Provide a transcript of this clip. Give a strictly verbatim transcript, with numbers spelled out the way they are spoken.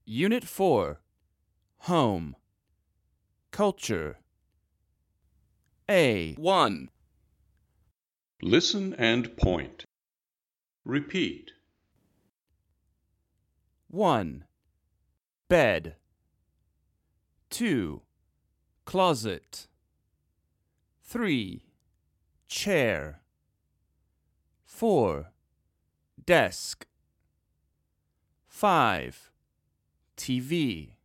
Unit four, Home, Culture. A. one. Listen and point. Repeat. one. Bed. two. Closet. three. Chair. four. Desk. five. T V.